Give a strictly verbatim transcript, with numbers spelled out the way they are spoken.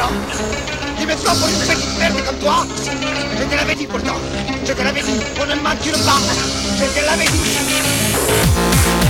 toi. Et maintenant, pour une petite merde comme toi, je te l'avais dit pourtant. Je te l'avais dit, on ne m'attire pas. Je te l'avais dit.